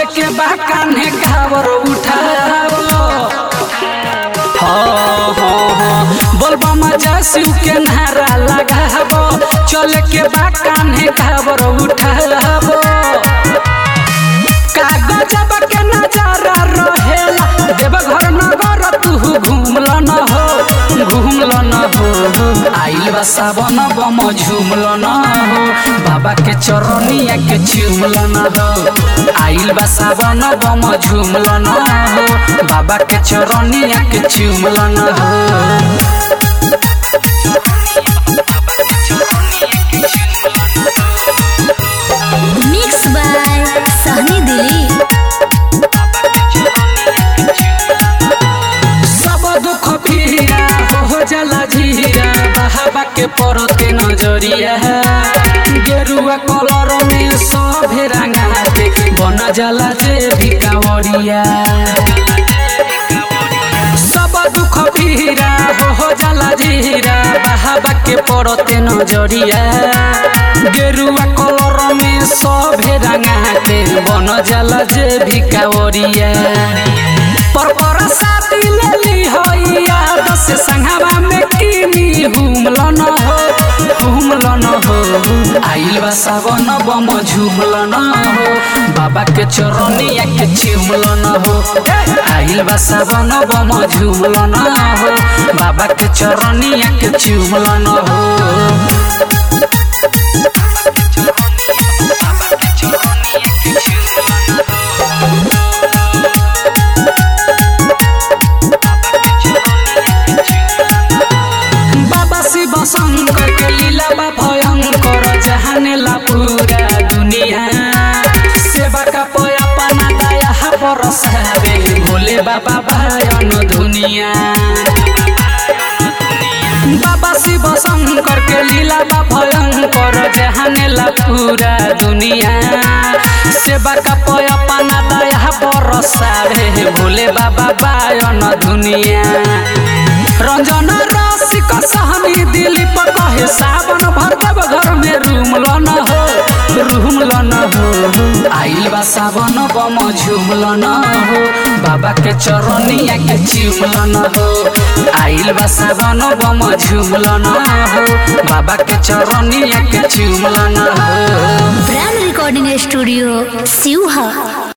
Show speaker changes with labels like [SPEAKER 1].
[SPEAKER 1] के बा कान्हे कावर उठावो बोलबा मजा शिव के नारा लगाबो चले के बा कान्हे कावर उठावो कागज के नजारा रहेला देवघर नगर तू घूमल न हो आइल बा सावन बम झूमल न हो बाबा के चरनिया के चूमल न हो आइल बा सावन बम झूमल न हो बाबा के चरनिया के चूमल न हो
[SPEAKER 2] मिक्स बाय सहनी दिली
[SPEAKER 1] सब दुख पीरा हो जाला जीरा बाबा के परते नजरिया गेरुआ कलर में सब रंगाते बन जाला जे भी कांवरिया सब दुख पीरा हो जाला जीरा बाबा के परते नजरिया गेरुआ कलर में सब रंगाते बन जाला जे भी कांवरिया पर साथी लेली हो याद से संघवा में कीनी हुमल न हो आइल बा सावन बम झूमल न हो बाबा के चरनिया के चूमल न हो आइल बा सावन बम झूमल न हो बाबा के चरनिया के चूमल न हो शंकर के लीला बा भयंकर जहाने ला पूरा दुनिया सेवा का पोया पना दया बरसावे भोले बाबा भयन दुनिया बाबा शिव शंकर के लीला बा भयंकर जहाने ला पूरा दुनिया सेवा का पोया पना दया बरसावे भोले बाबा भयन दुनिया रंजन रसिक सहनी दिलीप कहे सावन भर देव घर में रूमल न हो आइल बा सावन बम झूमल न हो बाबा के चरनिया के चूमल न हो आइल बा सावन बम झूमल न हो बाबा के चरनिया के चूमल न हो
[SPEAKER 2] ब्रांड रिकॉर्डिंग स्टूडियो सिवहा।